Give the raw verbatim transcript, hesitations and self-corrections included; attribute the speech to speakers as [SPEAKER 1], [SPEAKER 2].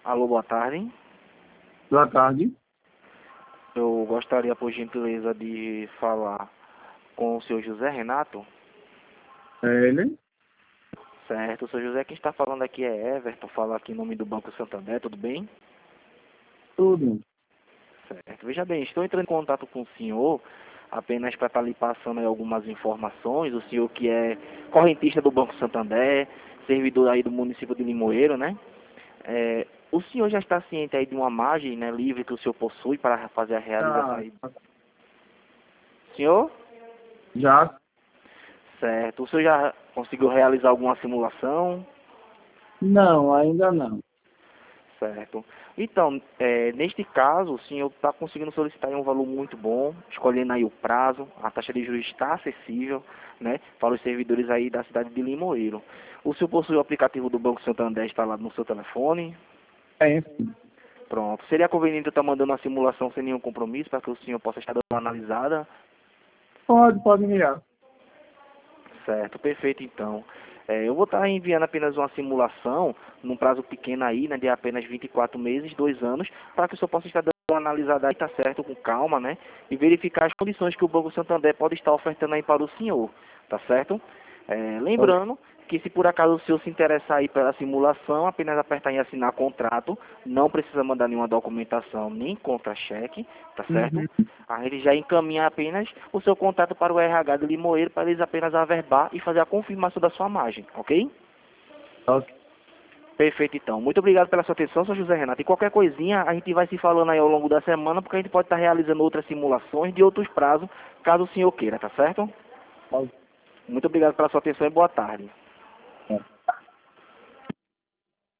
[SPEAKER 1] Alô, boa tarde.
[SPEAKER 2] Boa tarde.
[SPEAKER 1] Eu gostaria, por gentileza, de falar com o senhor José Renato.
[SPEAKER 2] É ele?
[SPEAKER 1] Certo, o senhor José, quem está falando aqui é Everton, fala aqui em nome do Banco Santander, tudo bem?
[SPEAKER 2] Tudo.
[SPEAKER 1] Certo. Veja bem, estou entrando em contato com o senhor apenas para estar lhe passando aí algumas informações. O senhor que é correntista do Banco Santander, servidor aí do município de Limoeiro, né? É, o senhor já está ciente aí de uma margem, né, livre que o senhor possui para fazer a realização
[SPEAKER 2] Já,
[SPEAKER 1] aí? Senhor?
[SPEAKER 2] já
[SPEAKER 1] Certo. O senhor já conseguiu realizar alguma simulação?
[SPEAKER 2] não, ainda não.
[SPEAKER 1] Certo. Então, é, neste caso, o senhor está conseguindo solicitar aí um valor muito bom, escolhendo aí o prazo, a taxa de juros está acessível, né, para os servidores aí da cidade de Limoeiro. O senhor possui o aplicativo do Banco Santander instalado no seu telefone?
[SPEAKER 2] É, sim.
[SPEAKER 1] Pronto. Seria conveniente eu estar mandando uma simulação sem nenhum compromisso para que o senhor possa estar dando uma analisada?
[SPEAKER 2] Pode, pode enviar.
[SPEAKER 1] Certo, perfeito então. É, eu vou estar enviando apenas uma simulação, num prazo pequeno aí, né, de apenas vinte e quatro meses, dois anos, para que o senhor possa estar dando uma analisada aí, tá certo, com calma, né, e verificar as condições que o Banco Santander pode estar ofertando aí para o senhor, tá certo? É,
[SPEAKER 2] Ok.
[SPEAKER 1] lembrando que se por acaso o senhor se interessar aí pela simulação, apenas apertar em assinar contrato, não precisa mandar nenhuma documentação, nem contra-cheque, tá certo?
[SPEAKER 2] Uhum.
[SPEAKER 1] A gente já encaminha apenas o seu contato para o R H de Limoeiro para eles apenas averbar e fazer a confirmação da sua margem, ok?
[SPEAKER 2] Ok.
[SPEAKER 1] Perfeito então. Muito obrigado pela sua atenção, senhor José Renato. E qualquer coisinha a gente vai se falando aí ao longo da semana, porque a gente pode estar realizando outras simulações de outros prazos, caso o senhor queira, tá certo?
[SPEAKER 2] Ok.
[SPEAKER 1] Muito obrigado pela sua atenção e boa tarde.